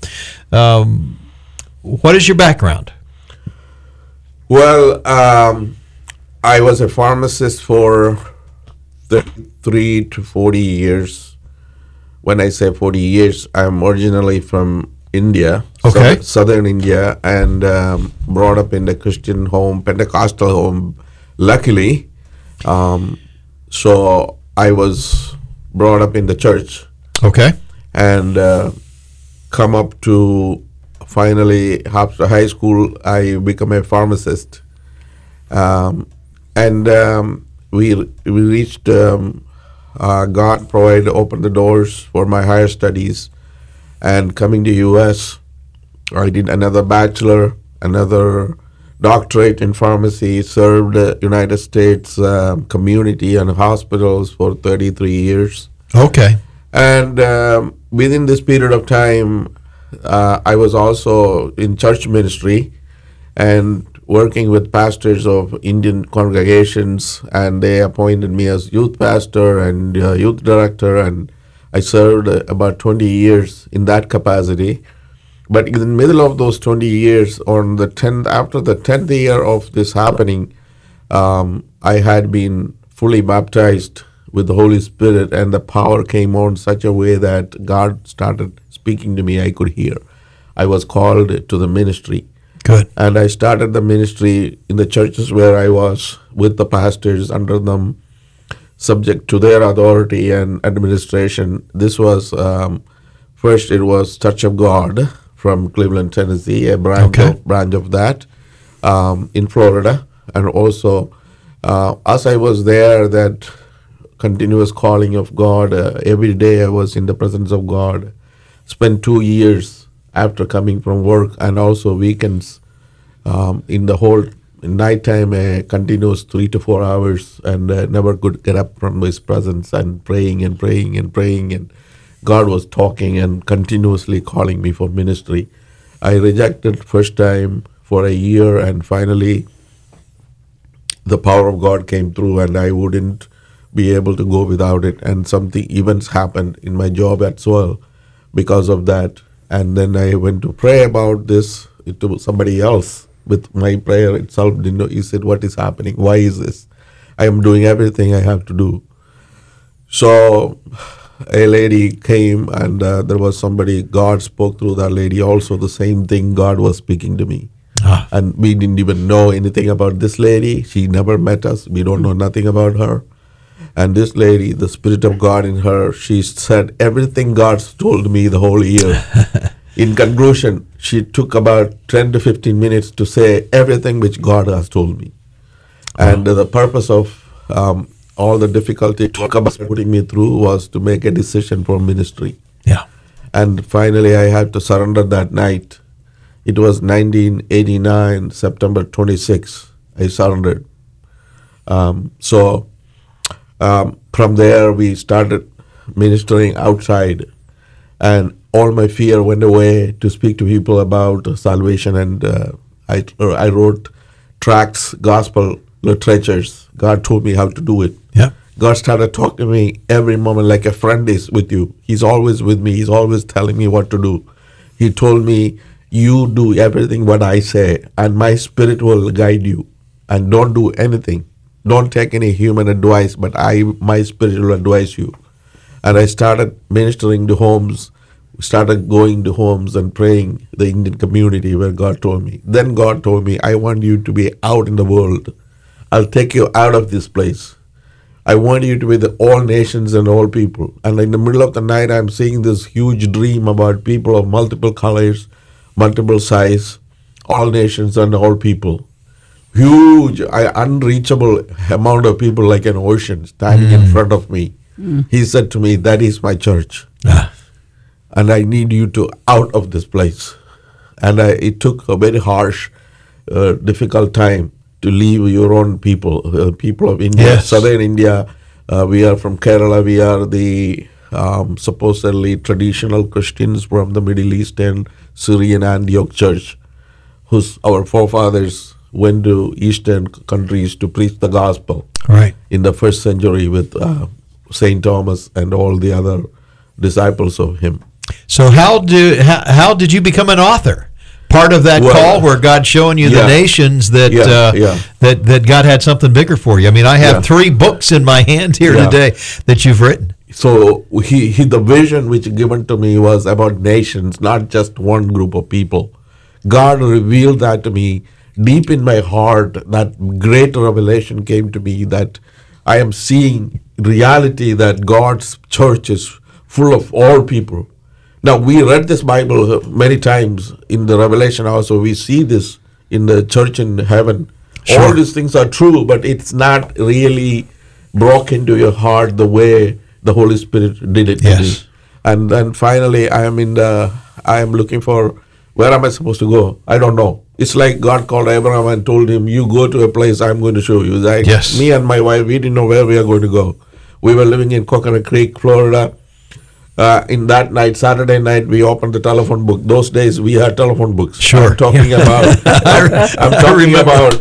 What is your background? Well, I was a pharmacist for 33 to 40 years. When I say 40 years, I'm originally from India, Okay. southern India, and brought up in the Christian home, Pentecostal home, luckily. So I was brought up in the church Okay. and come up to finally after high school, I become a pharmacist. We reached, God provided, opened the doors for my higher studies. And coming to U.S., I did another bachelor, another doctorate in pharmacy, served the United States community and hospitals for 33 years. Okay. And within this period of time, I was also in church ministry and working with pastors of Indian congregations, and they appointed me as youth pastor and youth director, and I served about 20 years in that capacity. But in the middle of those 20 years, after the 10th year of this happening, I had been fully baptized with the Holy Spirit, and the power came on such a way that God started speaking to me. I could hear. I was called to the ministry. Good. And I started the ministry in the churches where I was with the pastors under them, subject to their authority and administration. This was, first it was Church of God from Cleveland, Tennessee, a branch of that in Florida. And also, as I was there, that continuous calling of God, every day I was in the presence of God. Spent 2 years after coming from work, and also weekends in the whole nighttime, continuous 3 to 4 hours, and never could get up from His presence, and praying and praying and praying, and God was talking and continuously calling me for ministry. I rejected first time for a year, and finally the power of God came through, and I wouldn't be able to go without it. And events happened in my job as well because of that. And then I went to pray about this to somebody else. With my prayer itself, didn't know. He said, "What is happening? Why is this? I am doing everything I have to do." So a lady came, and there was somebody, God spoke through that lady also, the same thing God was speaking to me. And we didn't even know anything about this lady. She never met us. We don't know nothing about her. And this lady, the Spirit of God in her, she said everything God's told me the whole year. In conclusion, she took about 10 to 15 minutes to say everything which God has told me. And the purpose of all the difficulty about putting me through was to make a decision for ministry. Yeah. And finally, I had to surrender that night. It was 1989, September 26. I surrendered. From there, we started ministering outside, and all my fear went away to speak to people about salvation. And I wrote tracts, gospel literatures. God told me how to do it. Yeah. God started talking to me every moment like a friend is with you. He's always with me. He's always telling me what to do. He told me, "You do everything what I say, and my Spirit will guide you. And don't do anything. Don't take any human advice, but my Spirit will advise you." And I started ministering to homes, started going to homes and praying the Indian community where God told me. Then God told me, "I want you to be out in the world. I'll take you out of this place. I want you to be the all nations and all people." And in the middle of the night, I'm seeing this huge dream about people of multiple colors, multiple size, all nations and all people. Huge, unreachable amount of people, like an ocean standing in front of me. He said to me, "That is my church. And I need you to out of this place." And it took a very harsh difficult time to leave your own people, people of India, Yes. southern India. We are from Kerala. We are the supposedly traditional Christians from the Middle East and Syrian Antioch Church, our forefathers went to Eastern countries to preach the gospel Right. in the first century with Saint Thomas and all the other disciples of him. So how did you become an author? Part of that Well, call where God's showing you the yeah. nations that Yeah. that God had something bigger for you. I mean, I have Yeah. 3 books in my hand here Yeah. today that you've written. So the vision which given to me was about nations, not just one group of people. God revealed that to me deep in my heart. That great revelation came to me that I am seeing reality that God's church is full of all people. Now, we read this Bible many times in the Revelation also. We see this in the church in heaven. Sure. All these things are true, but it's not really broke into your heart the way the Holy Spirit did it to Yes. me. And then finally, I am looking for, where am I supposed to go? I don't know. It's like God called Abraham and told him, you go to a place I'm going to show you. Like Yes. me and my wife, we didn't know where we are going to go. We were living in Coconut Creek, Florida. In that night, Saturday night, we opened the telephone book. Those days, we had telephone books. Sure. I'm talking about, I'm talking remember. about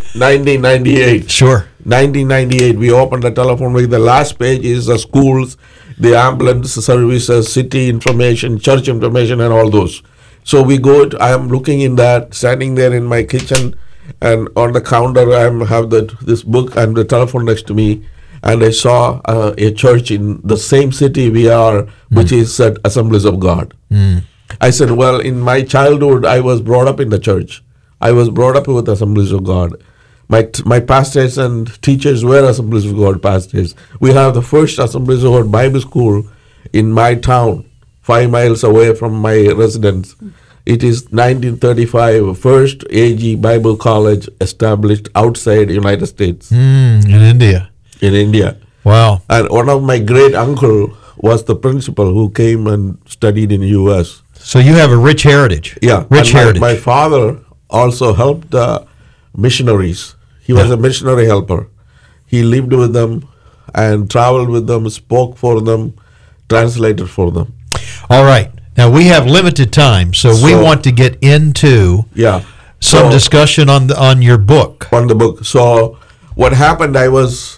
1998. Sure. 1998, we opened the telephone book. The last page is the schools, the ambulance services, city information, church information, and all those. So we go. I am looking in that, standing there in my kitchen, and on the counter, I have this book and the telephone next to me. And I saw a church in the same city we are, which is at Assemblies of God. I said, well, in my childhood, I was brought up in the church. I was brought up with Assemblies of God. My pastors and teachers were Assemblies of God pastors. We have the first Assemblies of God Bible school in my town, 5 miles away from my residence. It is 1935, first AG Bible College established outside United States In India. in India. Wow. And one of my great uncle was the principal who came and studied in U.S. So you have a rich heritage. Yeah, Rich and heritage. My father also helped the missionaries. He was Yeah. a missionary helper. He lived with them and traveled with them, spoke for them, translated for them. All right. Now we have limited time, so we So- want to get into Yeah. some So- discussion on your book. on the book. So what happened, I was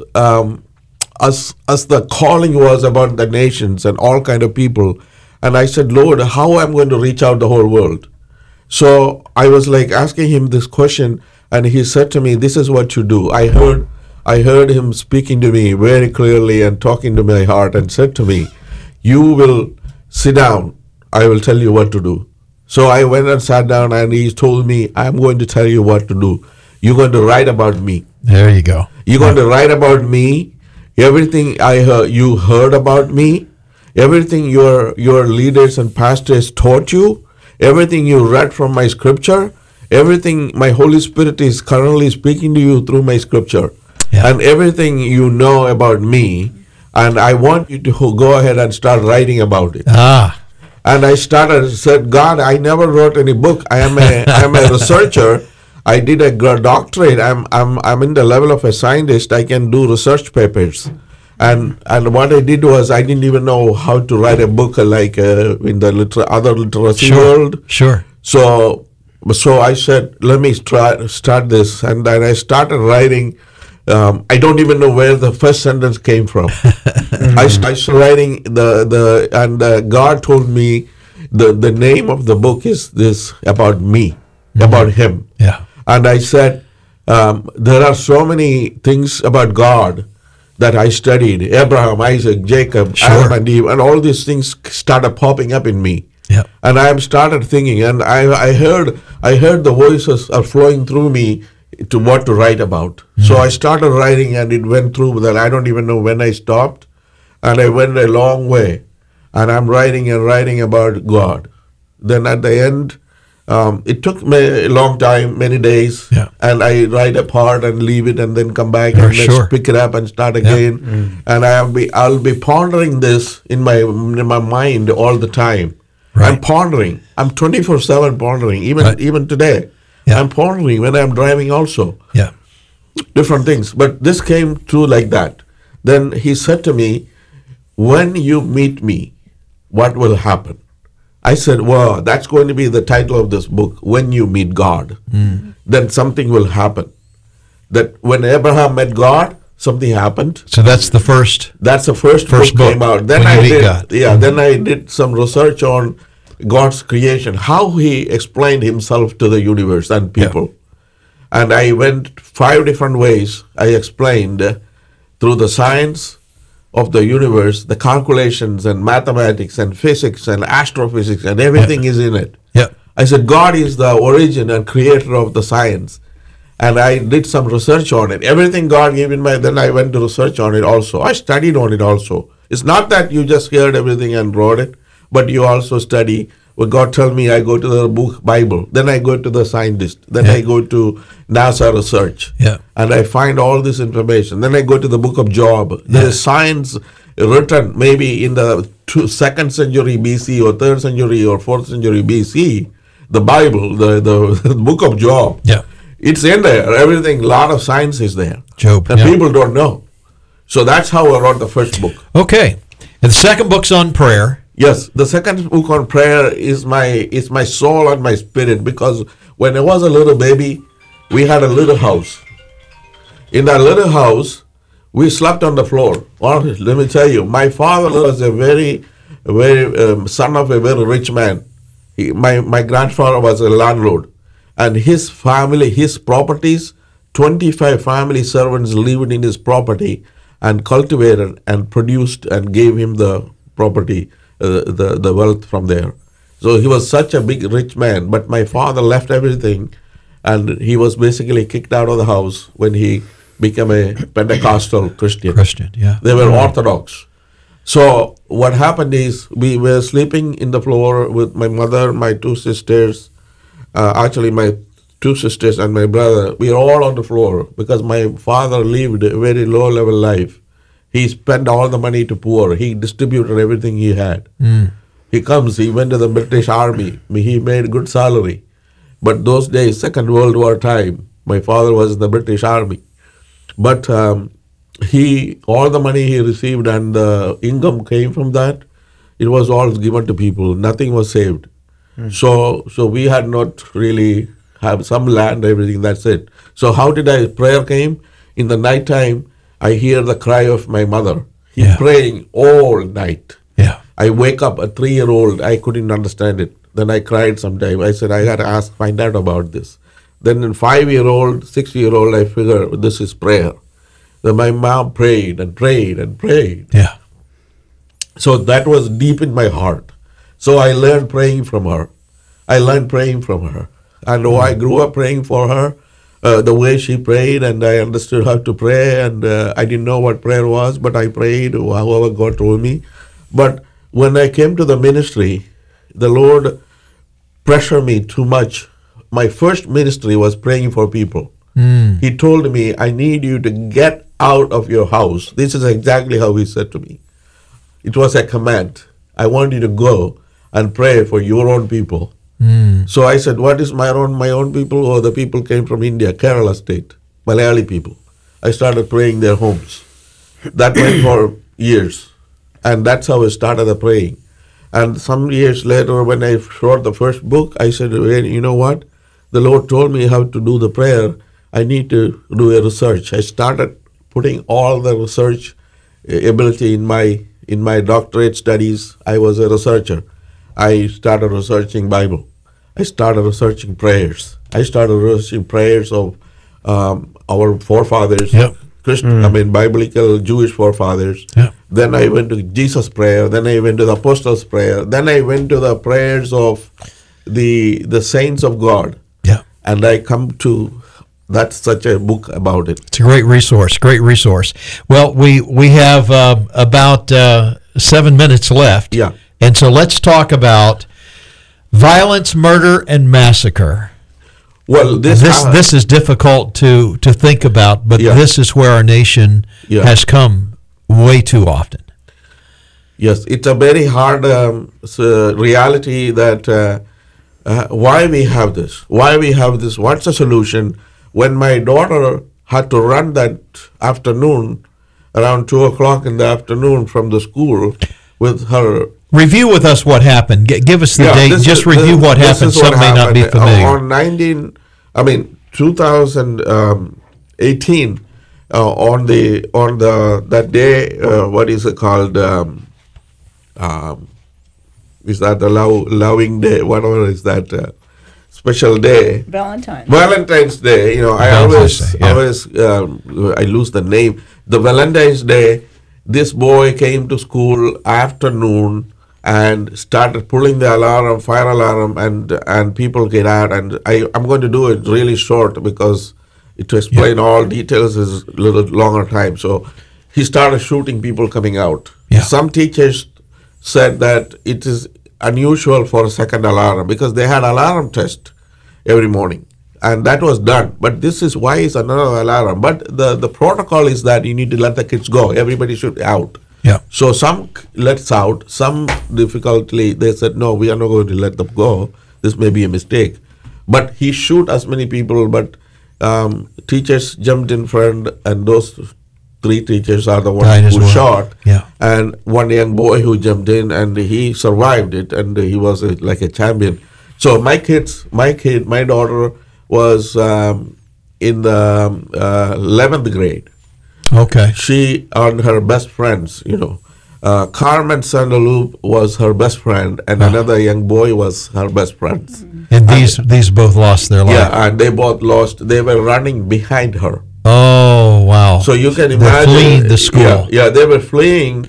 as the calling was about the nations and all kind of people, and I said, Lord, how am I going to reach out the whole world? So I was like asking him this question, and he said to me, this is what you do. I heard him speaking to me very clearly and talking to my heart, and said to me, you will sit down, I will tell you what to do. So I went and sat down, and he told me, I'm going to tell you what to do. You're going to write about me. There you go. You're going to write about me. Everything you heard about me, everything your leaders and pastors taught you, everything you read from my scripture, everything my Holy Spirit is currently speaking to you through my scripture, Yeah. and everything you know about me, and I want you to go ahead and start writing about it. And I said, God, I never wrote any book. I'm a researcher. I did a doctorate. I'm in the level of a scientist. I can do research papers. And what I did was I didn't even know how to write a book like in the other literacy world. Sure. So I said, let me start this. And then I started writing. I don't even know where the first sentence came from. I started writing and God told me the name of the book is this, about me, about Him. Yeah. And I said, there are so many things about God that I studied, Abraham, Isaac, Jacob, Sure. Adam and Eve, and all these things started popping up in me. Yeah. And I started thinking, and I heard the voices are flowing through me to what to write about. So I started writing, and it went through that. I don't even know when I stopped, and I went a long way, and I'm writing and writing about God. Then at the end, it took me a long time, many days, Yeah. and I write a part and leave it, and then come back and Sure. let's pick it up and start again. And I'll be pondering this in my mind all the time. Right. I'm pondering. I'm 24/7 pondering. Even today, Yeah. I'm pondering when I'm driving also. Yeah. Different things. But this came true like that. Then he said to me, when you meet me, what will happen? I said, well, that's going to be the title of this book, When You Meet God. Then something will happen. That when Abraham met God, something happened. So that's the first. That's the first book came out. Then When You I Meet did, God. then I did some research on God's creation, how he explained himself to the universe and people. And I went 5 different ways. I explained through the science of the universe, the calculations and mathematics and physics and astrophysics and everything is in it. Yeah. I said, God is the origin and creator of the science. And I did some research on it. Everything God gave in my, then I went to research on it also. I studied on it also. It's not that you just heard everything and wrote it, but you also study. When God tell me, I go to the book Bible, then I go to the scientist, then I go to NASA research, and I find all this information. Then I go to the book of Job. There is science written maybe in the 2nd century BC or 3rd century or 4th century BC. The Bible, the book of Job. Yeah. It's in there. Everything, a lot of science is there. Job. And yeah. people don't know. So that's how I wrote the first book. Okay. And the second book's on prayer. Yes, the second book on prayer is my soul and my spirit, because when I was a little baby, we had a little house. In that little house, we slept on the floor. Well, let me tell you, my father was a very son of a very rich man. My grandfather was a landlord, and his family, his properties, 25 family servants lived in his property and cultivated and produced and gave him the property. The wealth from there. So he was such a big rich man, but my father left everything, and he was basically kicked out of the house when he became a Pentecostal Christian. Yeah. They were Orthodox. So what happened is we were sleeping in the floor with my mother, my 2 sisters, actually my 2 sisters and my brother. We were all on the floor because my father lived a very low level life. He spent all the money to poor. He distributed everything he had. He went to the British Army. He made good salary. But those days, Second World War time, my father was in the British Army. But all the money he received and the income came from that, it was all given to people. Nothing was saved. So we had not really have some land, everything, that's it. So how did prayer came? In the night time, I hear the cry of my mother. He's praying all night. Yeah. I wake up, a 3-year-old, I couldn't understand it. Then I cried sometime. I said, I got to find out about this. Then in 5-year-old, 6-year-old, I figured this is prayer. Then my mom prayed and prayed and prayed. Yeah. So that was deep in my heart. So I learned praying from her. And I grew up praying for her. The way she prayed, and I understood how to pray, and I didn't know what prayer was, but I prayed however God told me. But when I came to the ministry, the Lord pressured me too much. My first ministry was praying for people. He told me, I need you to get out of your house. This is exactly how he said to me. It was a command. I want you to go and pray for your own people. So I said, what is my own people? Or the people came from India, Kerala state, Malayali people. I started praying their homes. That went for years. And that's how I started the praying. And some years later, when I wrote the first book, I said, you know what? The Lord told me how to do the prayer. I need to do a research. I started putting all the research ability in my doctorate studies. I was a researcher. I started researching Bible. I started researching prayers. I started researching prayers of our forefathers, Christian, biblical Jewish forefathers. Yep. Then I went to Jesus' prayer. Then I went to the Apostles' prayer. Then I went to the prayers of the saints of God. Yeah. And I come to that's such a book about it. It's a great resource. Well, we have about 7 minutes left. Yeah. And so let's talk about violence, murder, and massacre. Well, this is difficult to think about, but this is where our nation has come way too often. Yes, it's a very hard reality that why we have this? Why we have this? What's the solution? When my daughter had to run that afternoon, around 2 o'clock in the afternoon from the school with her. Review with us what happened. Give us the date. Just review what happened. Some may not be familiar. On 2018, on that day, what is it called? Is that the loving day? Whatever is that special day? Valentine's Day. I lose the name. The Valentine's Day. This boy came to school afternoon and started pulling the alarm, fire alarm, and people get out. And I'm going to do it really short because to explain all details is a little longer time. So he started shooting people coming out. Yeah. Some teachers said that it is unusual for a second alarm because they had alarm test every morning. And that was done. But this is why is another alarm. But the protocol is that you need to let the kids go. Everybody should out. Yeah. So some lets out, some difficultly, they said, no, we are not going to let them go. This may be a mistake. But he shoot as many people, but teachers jumped in front, and those 3 teachers are the ones who shot. Yeah. And one young boy who jumped in, and he survived it, and he was like a champion. So my daughter was in the 11th grade. Okay. She and her best friends, Carmen Sandaloop was her best friend, and another young boy was her best friend. And these both lost their life. Yeah, and they both lost. They were running behind her. Oh, wow. So you can They're imagine. fleeing the school. Yeah, they were fleeing,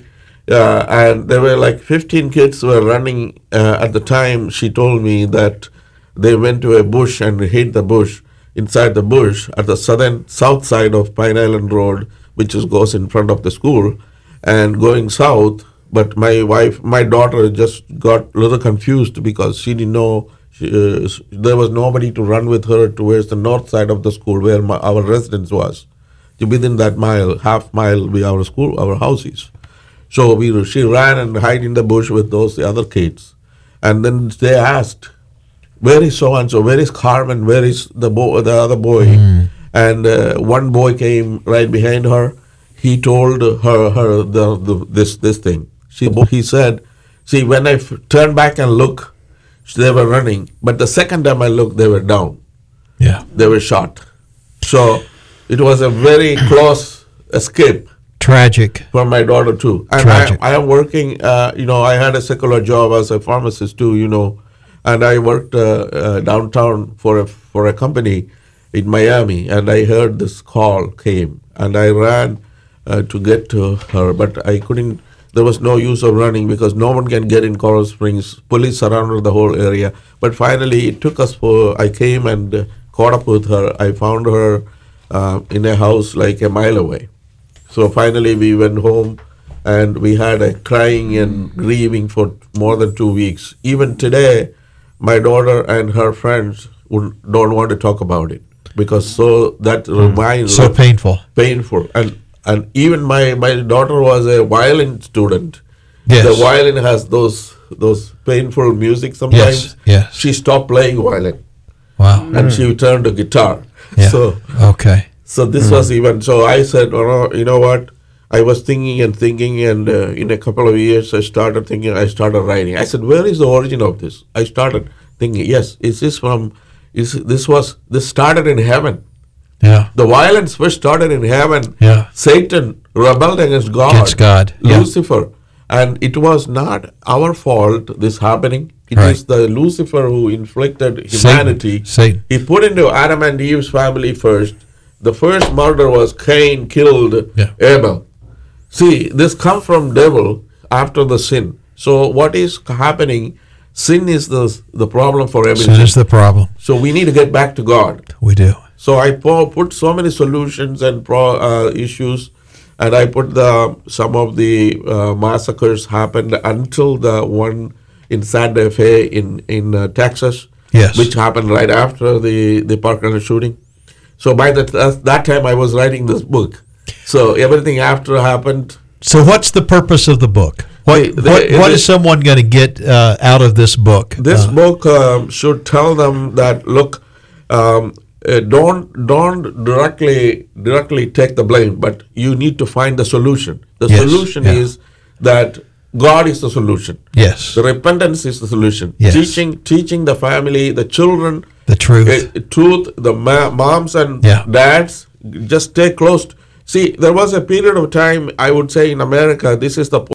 and there were like 15 kids were running. At the time, she told me that they went to a bush and hid the bush. Inside the bush at the south side of Pine Island Road, which goes in front of the school, and going south. But my daughter just got a little confused because she didn't know there was nobody to run with her towards the north side of the school where our residence was. Within that half mile, be our school, our house is. So she ran and hid in the bush with the other kids, and then they asked, "Where is so and so? Where is Carmen? Where is the other boy?" And one boy came right behind her. He told her this thing. He said, "See, when I turned back and looked, they were running. But the second time I looked, they were down. Yeah, they were shot. So it was a very close escape. Tragic for my daughter too. And I am working. I had a secular job as a pharmacist too. And I worked downtown for a company in Miami, and I heard this call came, and I ran to get to her, but I couldn't. There was no use of running because no one can get in Coral Springs. Police surrounded the whole area. But finally, it took us I came and caught up with her. I found her in a house like a mile away. So finally, we went home, and we had a crying and grieving for more than 2 weeks. Even today, my daughter and her friends don't want to talk about it because that reminds so painful. And even my daughter was a violin student. Yes. The violin has those painful music sometimes. Yes. She stopped playing violin. Wow. And she turned to guitar. Yeah. So this was even. So I said, you know what? I was thinking, and in a couple of years, I started writing. I said, where is the origin of this? I started thinking, yes, this started in heaven. Yeah. The violence first started in heaven. Yeah. Satan rebelled against God. Lucifer. And it was not our fault, this happening. It is the Lucifer who inflicted humanity. Satan. He put into Adam and Eve's family first. The first murder was Cain killed Abel. See, this comes from devil after the sin. So what is happening? Sin is the problem for everything. Sin is the problem. So we need to get back to God. We do. So I put so many solutions and issues, and I put some of the massacres happened until the one in Santa Fe in Texas, which happened right after the Parkland shooting. So by that time I was writing this book. So everything after happened. So what's the purpose of the book? What is someone going to get out of this book? This book should tell them that, look, don't directly take the blame, but you need to find the solution. The solution is that God is the solution. Yes. The repentance is the solution. Yes. Teaching the family, the children, the truth. The moms and dads, just stay close. See, there was a period of time, I would say, in America, this is the